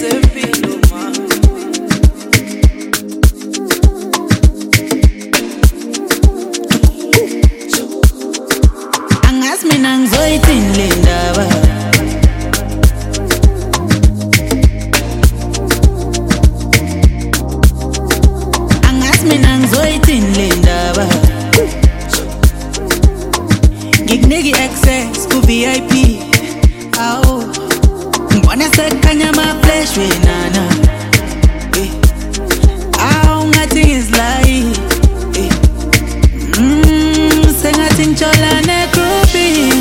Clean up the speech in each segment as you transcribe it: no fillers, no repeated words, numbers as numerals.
zempilo ma. Angazi mina ngizoyithini le ndaba. Angazi mina ngizoyithini le ndaba. Ngikunika access ku VIP. Awu ngibona sekukhanya ama-flash wenana. Awu ngathi ngizlayi. Sengathi ngitshola ne-groupie.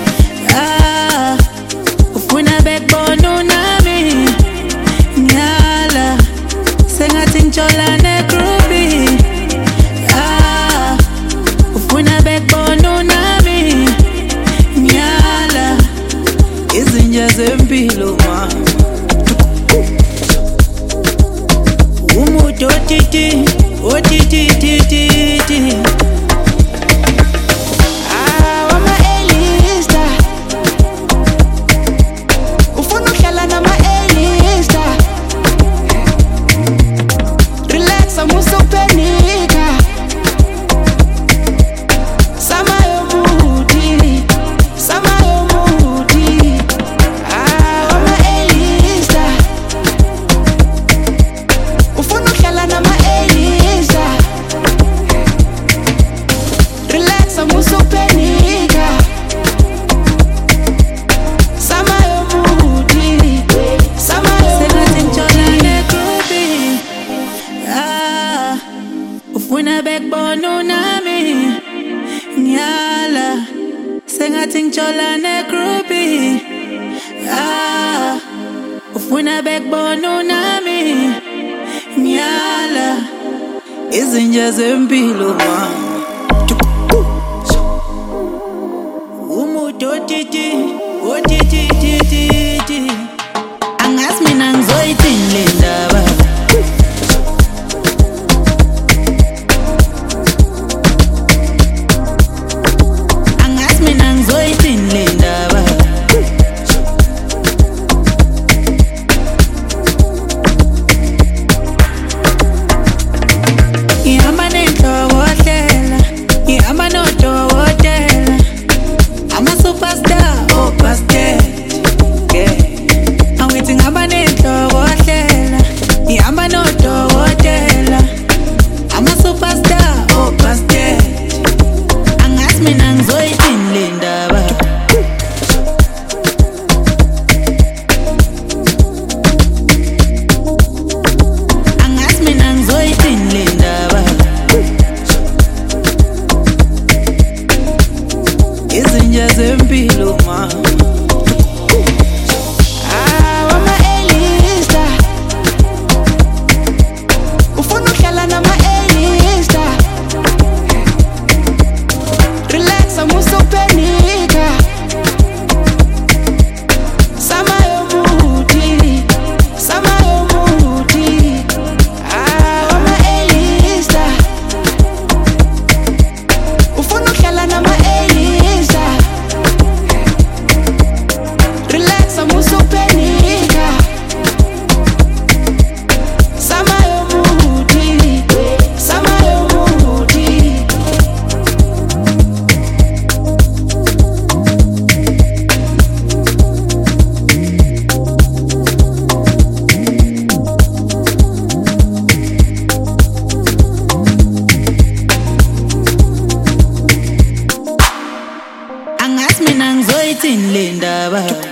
Ufuna bekubona unami. Ngiyala sengathi ngitshola ne-groupie. Ufuna bekubona unami. Ngiyala izinja zempilo ma. Umuntu otiti otititititi. Ufuna bekubona unami. Ngiyala sengathi ngitshola ne-groupie. Ufuna bekubona unami. Ngiyala izinja zempilo ma. Umuntu otiti otititititi. Angazi mina ngizoyithini le ndaba. Izinja zempilo ma. Angazi mina ngizoyithini le ndaba.